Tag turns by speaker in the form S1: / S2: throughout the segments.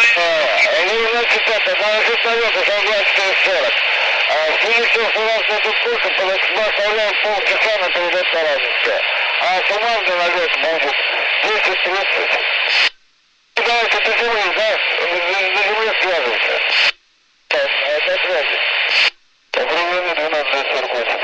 S1: Луна цитата, наложить налета, согласно 40. В связи с тем, что у нас этим курсом, мы оставляем полчаса на передать Таранинское. А суммарный налет будет 10:30. Давайте до земли, да? До земли связываться. До связи. Управление 1248.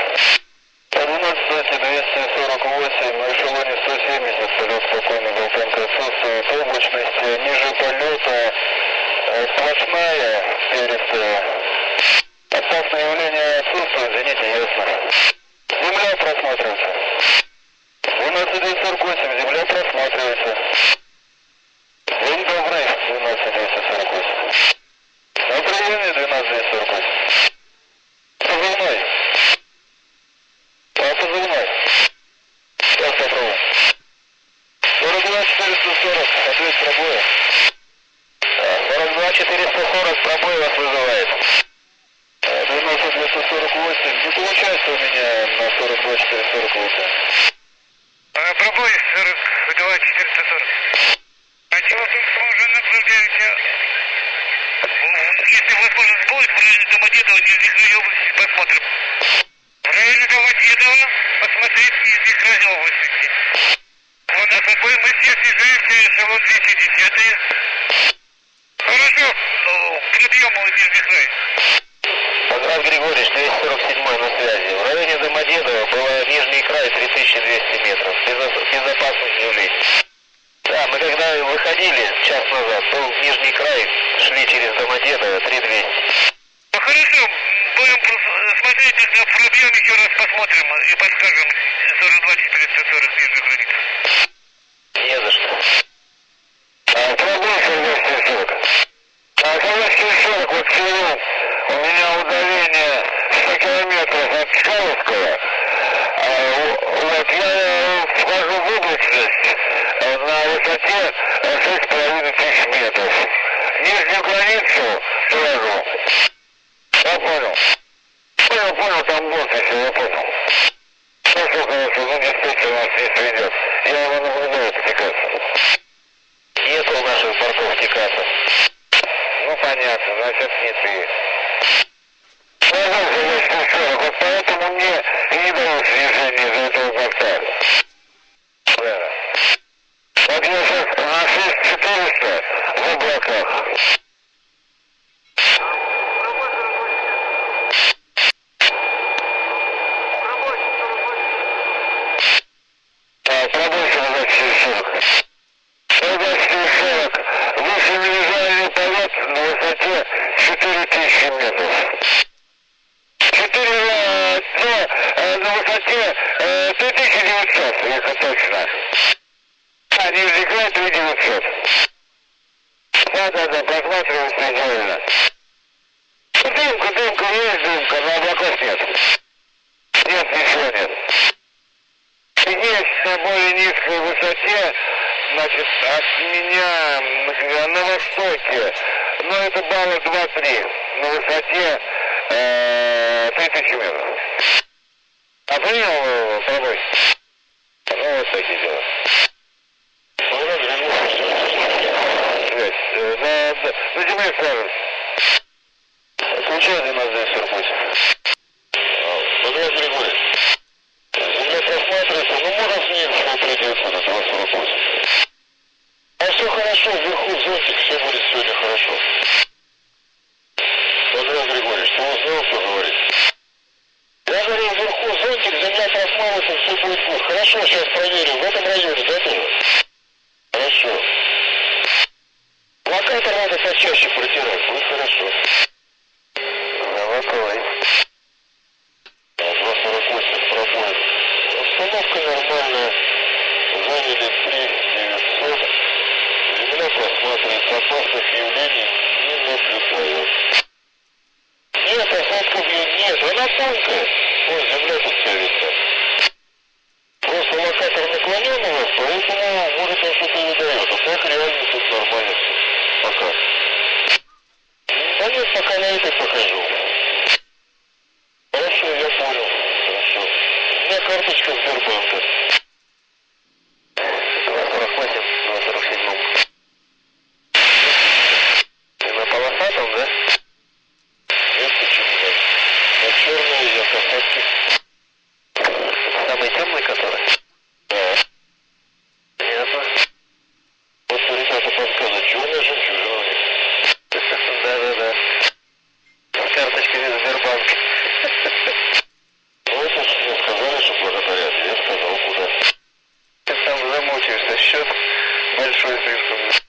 S1: 12-248, в эшелоне 170, полет спокойно, Болтанка отсутствует, облачность ниже полета, сплошная перед опасное явление отсутствует, извините, ясно. Земля просматривается. 12-248, земля просматривается. День добрый, 12-248. Направление 12-248. Позывной. Позывной. Сейчас попробуем. 42-440, ответ пробоя. 42-440, пробой вас вызывает. 12-248, не получается у меня на 42-448.
S2: Пробой 42-440. А чего тут уже наблюдаете? Если возможность будет, в районе Домодедова, Нижней области, посмотрим. В районе Домодедова посмотреть Нижней области. Вот на такой мы все съезжаемся, эшелон 210. Хорошо, прием Нижний край.
S1: Поздравь, Григорьевич, 247 на связи. В районе Домодедова была Нижний край 3200 метров. Безопасность явлений. Да, мы когда выходили час назад, был Нижний край, шли через Домодедово 3200.
S2: Ну хорошо, будем смотреть, если пробьем еще раз посмотрим и подскажем 42-440 ниже границы.
S1: Не за что. Пробой 42-40. 42-40, вот сегодня у меня удаление 100 километров от Чкаловского. Вот я вхожу в облачность на высоте 6500 метров. Нижнюю границу провожу. Я понял. Понял, там босс еще, я понял. Хорошо, ну действительно нас здесь ведет. Я его наблюдаю, Тикаса. Нет у наших бортов Тикаса. Ну понятно, значит нет и... Вот поэтому мне и не дают снижение из-за этого борта. Да. Вот я сейчас на 6400 в облаках. Пробой 4440. 4440. Выше невизуальный полет на высоте 4000 метров. 4 на высоте 3900, если точно. А, Нижний край 3900. Да, просматривается идеально. Дымка, есть дымка, но облаков нет. Нет, ничего нет. Есть на более низкой высоте, значит, от меня на востоке, но это балла 2-3, на высоте 3000 метров. А принял пробой? Ну, вот такие дела. На земле сразу. Случайно нас здесь 48. Подряд Григорий. Земля просматривается, ну можно с ним придется на 48. А все хорошо, вверху зонтик, все будет сегодня хорошо. Подряд Григорьевич, ты узнал, что говорит? Я говорю, вверху зонтик, земля просматривается, все будет плохо. Хорошо, сейчас проверим, в этом районе, да, тоже? Хорошо. Локатор надо почаще протирать, будет хорошо. Давай. 248 пробоев. Установка нормальная. Заняли 3900. Земля просматривается, опасных явлений не наблюдаю. Нет, осадков нет, она тонкая. Вот земля тут тянется. Просто локатор наклонен у вас, поэтому может он что-то и выдает. А так реально тут нормально все. Пока. Да нет, пока на это покажу. Хорошо, я понял. Хорошо. У меня карточка Сбербанка. 248, 247. Большой слишком.